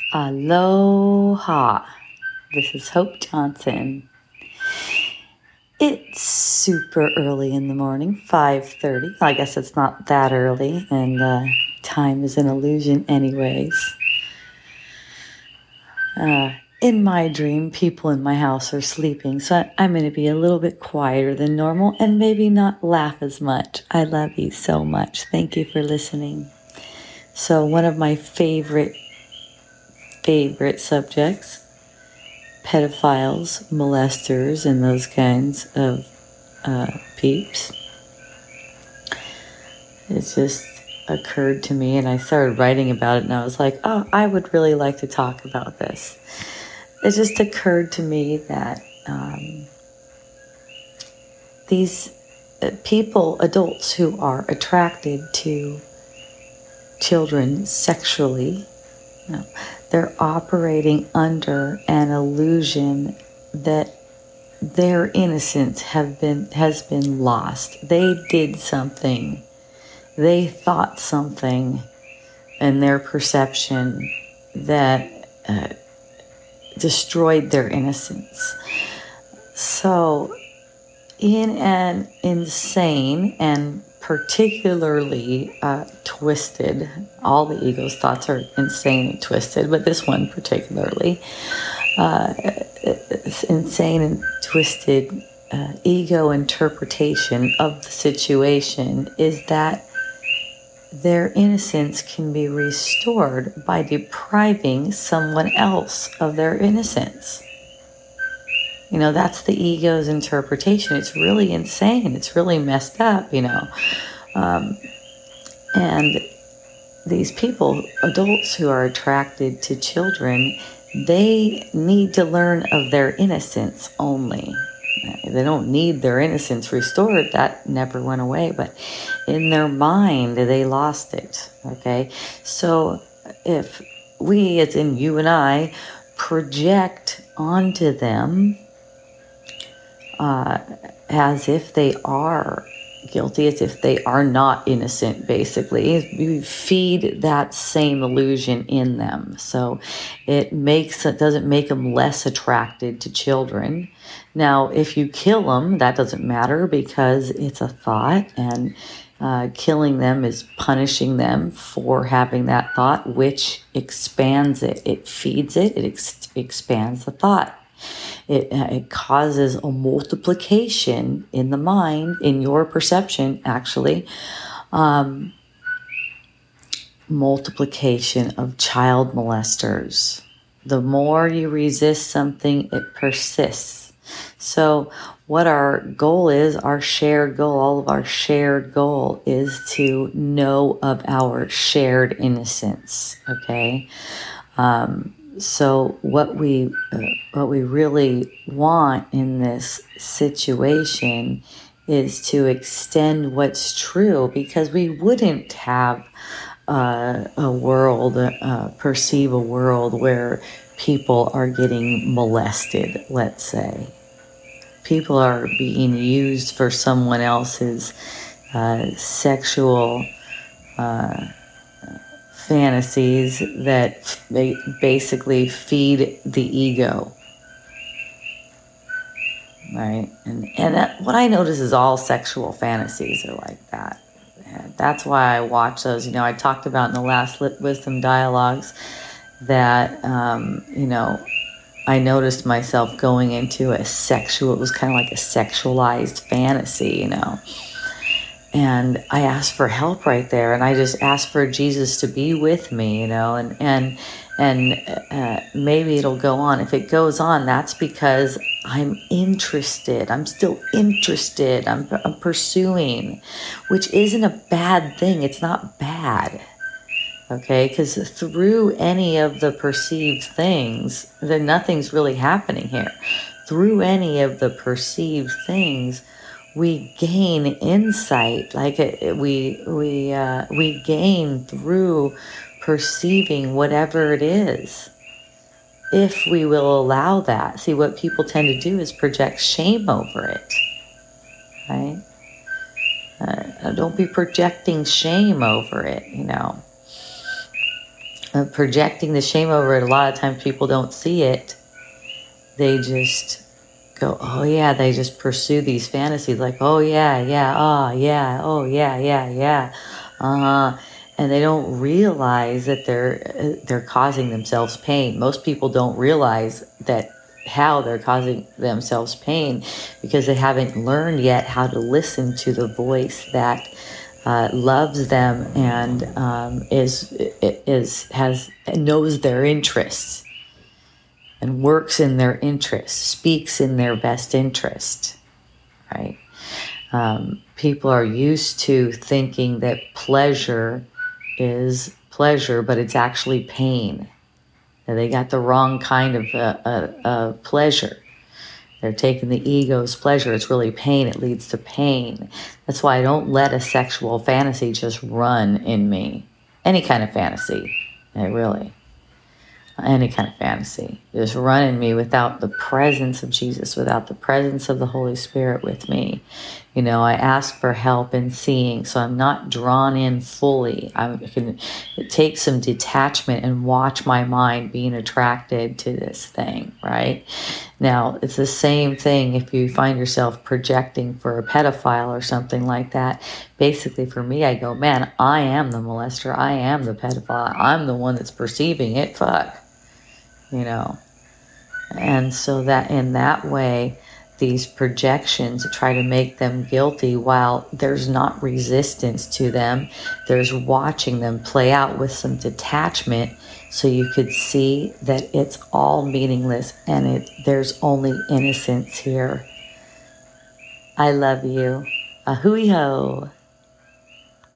Aloha. This is Hope Johnson. It's super early in the morning, 5:30. I guess it's not that early, and time is an illusion anyways. In my dream, people in my house are sleeping, so I'm going to be a little bit quieter than normal and maybe not laugh as much. I love you so much. Thank you for listening. So one of my favorite subjects, pedophiles, molesters, and those kinds of peeps. It just occurred to me, and I started writing about it, and I was like, oh, I would really like to talk about this. It just occurred to me that these people, adults who are attracted to children sexually, they're operating under an illusion that their innocence has been lost. They did something. They thought something in their perception that destroyed their innocence. So, in an insane and particularly twisted, all the ego's thoughts are insane and twisted, but this one particularly, insane and twisted ego interpretation of the situation is that their innocence can be restored by depriving someone else of their innocence. That's the ego's interpretation. It's really insane. It's really messed up, And these people, adults who are attracted to children, they need to learn of their innocence only. They don't need their innocence restored. That never went away. But in their mind, they lost it. Okay? So if we, as in you and I, project onto them as if they are guilty, as if they are not innocent, basically, we feed that same illusion in them. So it doesn't make them less attracted to children. Now, if you kill them, that doesn't matter because it's a thought, and killing them is punishing them for having that thought, which expands it. It feeds it. It expands the thought. It causes a multiplication in the mind, in your perception, actually, multiplication of child molesters. The more you resist something, it persists. So what our goal is, our shared goal, all of our shared goal is to know of our shared innocence, okay? So what we really want in this situation is to extend what's true, because we wouldn't have perceive a world where people are getting molested, let's say. People are being used for someone else's sexual fantasies that they basically feed the ego, right? And what I notice is all sexual fantasies are like that. And that's why I watch those. I talked about in the last Wisdom Dialogues that, I noticed myself going into it was kind of like a sexualized fantasy, And I asked for help right there, and I just asked for Jesus to be with me, and maybe it'll go on. If it goes on, that's because I'm interested. I'm still interested. I'm pursuing, which isn't a bad thing. It's not bad, okay? Because through any of the perceived things, then nothing's really happening here. Through any of the perceived things, we gain insight, like we gain through perceiving whatever it is, if we will allow that. See, what people tend to do is project shame over it, right? Don't be projecting shame over it, projecting the shame over it. A lot of times people don't see it. They just go, oh yeah, they just pursue these fantasies like, oh yeah, yeah, oh yeah, oh yeah, yeah, yeah. And they don't realize that they're causing themselves pain. Most people don't realize that how they're causing themselves pain because they haven't learned yet how to listen to the voice that loves them and knows their interests and works in their interests, speaks in their best interest, right? People are used to thinking that pleasure is pleasure, but it's actually pain. They got the wrong kind of pleasure. They're taking the ego's pleasure. It's really pain. It leads to pain. That's why I don't let a sexual fantasy just run in me. Any kind of fantasy, really. Any kind of fantasy. Just run in me without the presence of Jesus, without the presence of the Holy Spirit with me. You know, I ask for help in seeing, so I'm not drawn in fully. It takes some detachment and watch my mind being attracted to this thing, right? Now, it's the same thing if you find yourself projecting for a pedophile or something like that. Basically, for me, I go, man, I am the molester. I am the pedophile. I'm the one that's perceiving it. Fuck. You know. And so that in that way, these projections try to make them guilty while there's not resistance to them. There's watching them play out with some detachment so you could see that it's all meaningless and there's only innocence here. I love you. A hooey ho.